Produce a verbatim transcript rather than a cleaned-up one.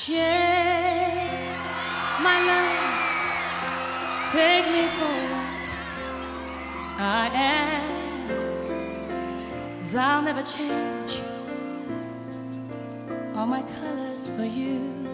Share my love, take me for what I am, 'cause I'll never change all my colors for you.